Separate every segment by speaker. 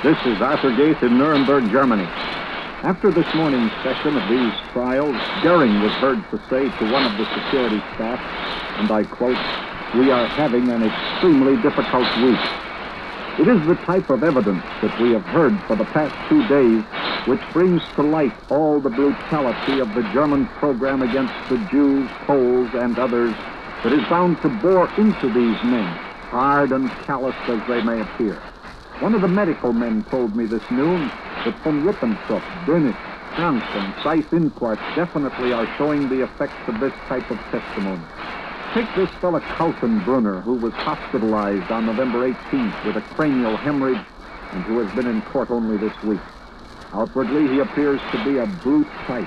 Speaker 1: This is Arthur Gates in Nuremberg, Germany. After this morning's session of these trials, Goering was heard to say to one of the security staff, and I quote, "We are having an extremely difficult week." It is the type of evidence that we have heard for the past 2 days which brings to light all the brutality of the German program against the Jews, Poles, and others that is bound to bore into these men, hard and calloused as they may appear. One of the medical men told me this noon that von Ribbentrop, Dönitz, Franz, and Seyss-Inquart definitely are showing the effects of this type of testimony. Take this fellow Kaltenbrunner, who was hospitalized on November 18th with a cranial hemorrhage and who has been in court only this week. Outwardly, he appears to be a brute type.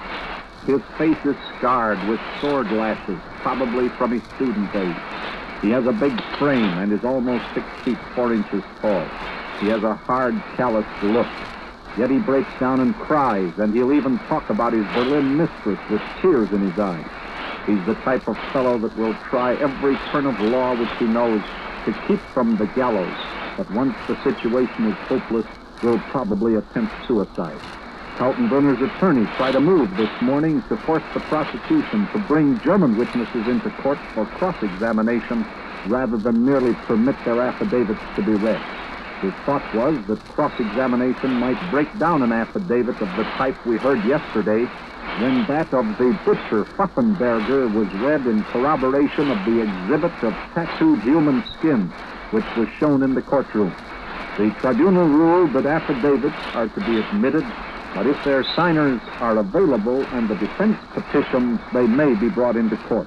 Speaker 1: His face is scarred with sword lashes, probably from his student days. He has a big frame and is almost 6 feet 4 inches tall. He has a hard, calloused look. Yet he breaks down and cries, and he'll even talk about his Berlin mistress with tears in his eyes. He's the type of fellow that will try every turn of law which he knows to keep from the gallows, but once the situation is hopeless, will probably attempt suicide. Kaltenbrunner's attorney tried a move this morning to force the prosecution to bring German witnesses into court for cross-examination rather than merely permit their affidavits to be read. His thought was that cross-examination might break down an affidavit of the type we heard yesterday when that of the butcher Pfaffenberger was read in corroboration of the exhibit of tattooed human skin which was shown in the courtroom. The tribunal ruled that affidavits are to be admitted, but if their signers are available and the defense petitions, they may be brought into court.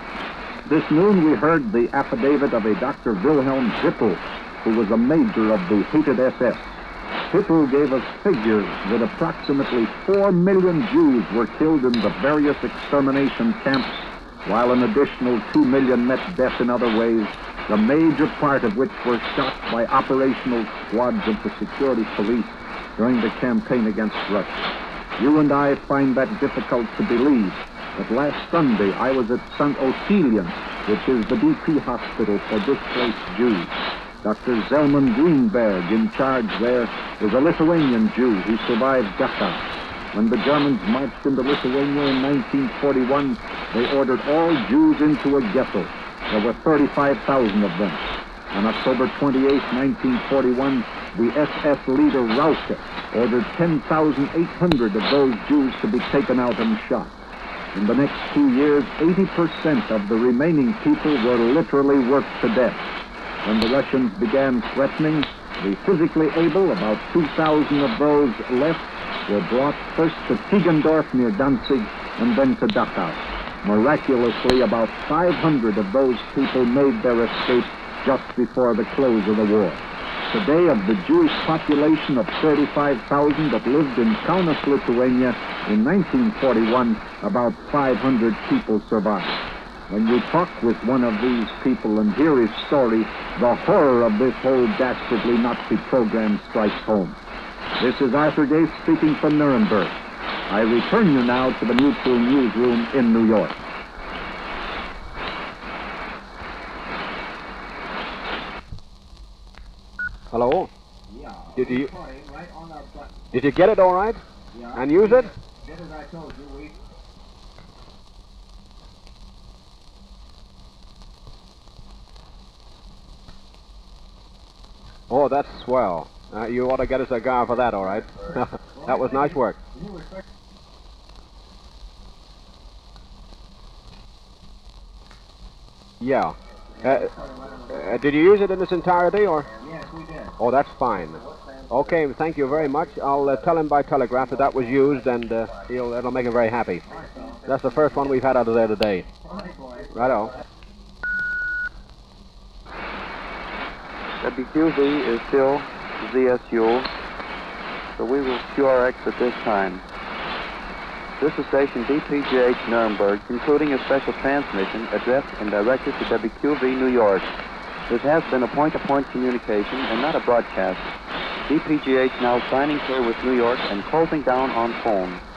Speaker 1: This noon we heard the affidavit of a Dr. Wilhelm Hippel, who was a major of the hated SS. Hippel gave us figures that approximately 4 million Jews were killed in the various extermination camps, while an additional 2 million met death in other ways, the major part of which were shot by operational squads of the security police during the campaign against Russia. You and I find that difficult to believe, but last Sunday I was at St. Ottilien, which is the BP hospital for displaced Jews. Dr. Zelman Greenberg, in charge there, is a Lithuanian Jew who survived Dachau. When the Germans marched into Lithuania in 1941, they ordered all Jews into a ghetto. There were 35,000 of them. On October 28, 1941, the SS leader Rauke ordered 10,800 of those Jews to be taken out and shot. In the next 2 years, 80% of the remaining people were literally worked to death. When the Russians began threatening, the physically able, about 2,000 of those left, were brought first to Tigendorf near Danzig and then to Dachau. Miraculously, about 500 of those people made their escape just before the close of the war. Today, of the Jewish population of 35,000 that lived in Kaunas, Lithuania in 1941, about 500 people survived. When you talk with one of these people and hear his story, the horror of this whole dastardly Nazi program strikes home. This is Arthur Gates speaking from Nuremberg. I return you now to the Mutual Newsroom in New York.
Speaker 2: Hello?
Speaker 3: Yeah.
Speaker 2: Did you
Speaker 3: Right on our button.
Speaker 2: did you get it all right?
Speaker 3: Yeah.
Speaker 2: And use it?
Speaker 3: Just as I told you, we...
Speaker 2: Oh, that's swell. You ought to get a cigar for that, all right? That was nice work. Yeah. Did you use it in its entirety, or?
Speaker 3: Yes, we did.
Speaker 2: Oh, that's fine. Okay, thank you very much. I'll tell him by telegraph that was used, and it'll make him very happy. That's the first one we've had out of there today. Righto.
Speaker 4: WQV is still ZSU, so we will QRX at this time. This is station DPGH Nuremberg, concluding a special transmission addressed and directed to WQV New York. This has been a point-to-point communication and not a broadcast. DPGH now signing clear with New York and closing down on phone.